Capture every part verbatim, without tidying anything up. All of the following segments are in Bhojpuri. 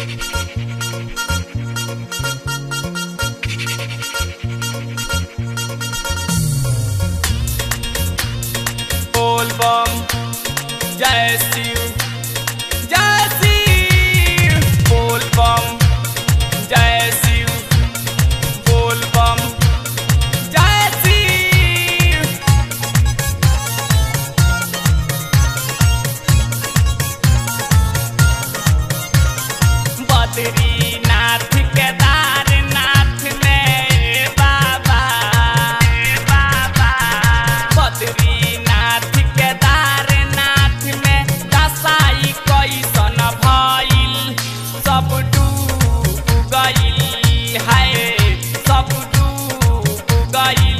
बोल बम जय शिव जय शिव बोल बम जय शिव बोल बम जय शिव। बद्रीनाथ केदारनाथ में बाबा बाबा बद्रीनाथ केदारनाथ में दसाई कैसन भइल सब डूब गइल है सब डूब गइल।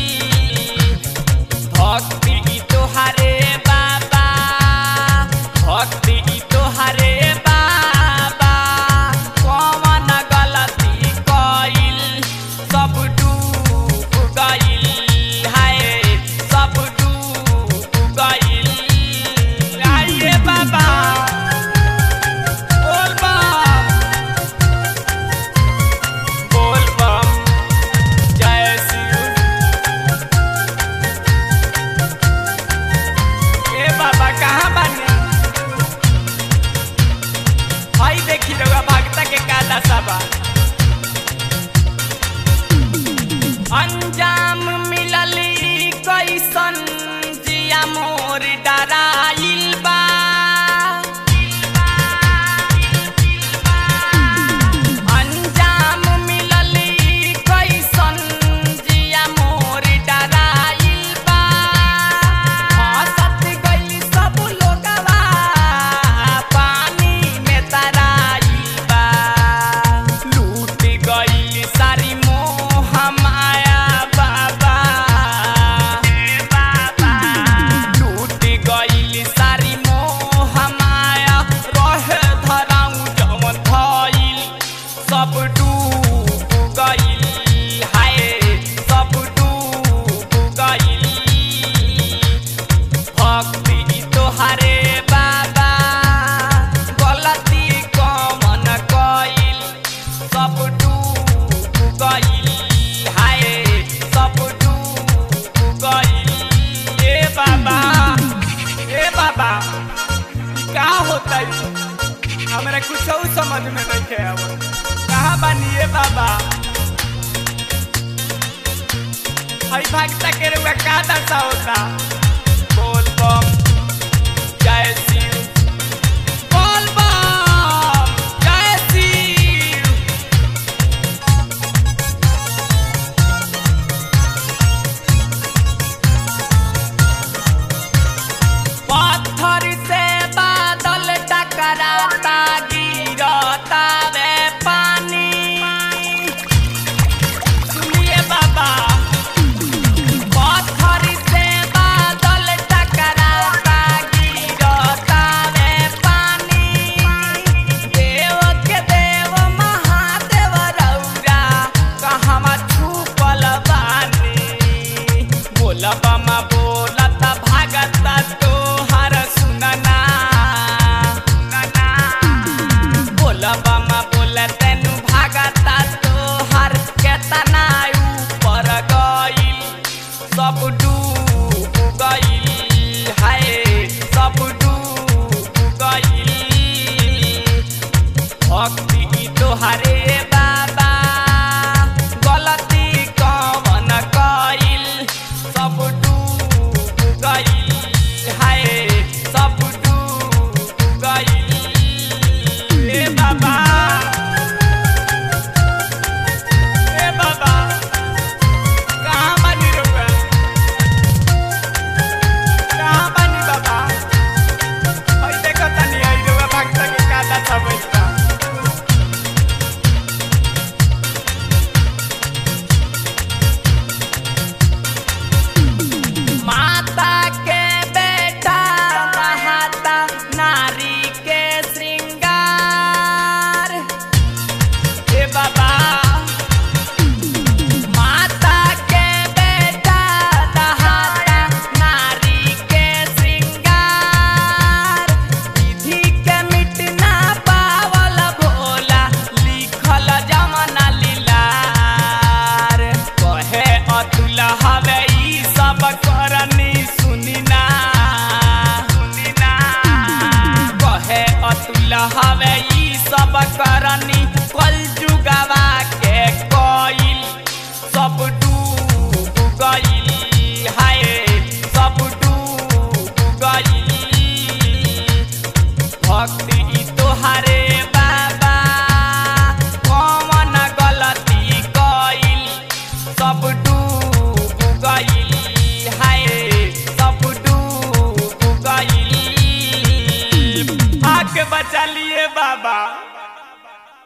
भक्ति तोहरे बाबा भक्ति तोहरे बाबा कौन गलती कइल सब डूब गइल है सब डूब गइल। आइए बाबा बोल बम बोल बम जय शिव। ए बाबा कहाँ बानी भाई देखी रहुआ भक्ता के का दशा बा। अंजाम मिलली कैसन जिया मोर डराइल बा। अंजाम मिलली कैसन जिया मोर डराइल बा। हंसत गइल सब लोगवा पानी में तराइल बा। लूट गइल सारी मोह माया बाबा बाबा लूट गइल सारी मोह माया रहे धराऊ जवन भइल सब डूब गइल है सब डूब गइल। भक्ति तोहरे बाबा गलती कमन कइल सब डूब गइल है सब डूब गइल। ए बाबा ए बाबा ई का होता है हमरा कुछ समझ में नहीं आवत कहाँ बानी ए बाबा। हई भक्ता के रुआ का दशा होता। बोल बम जय शिव बोल बम जय शिव। पत्थर से बादल टकराता गिरता वे पानी। सुनिए बाबा पत्थर से बादल टकराता गिरता वे पानी। देव के देव महादेव रौरा कहवा छुपल बानी। बोल बम बोलत भागता तोहर सुनना सुनना। बोल बम बोल तेनु भागता तोहर केतना ऊपर गइल सब डूब गइल है सब डूब गइल। भक्ति तोहरे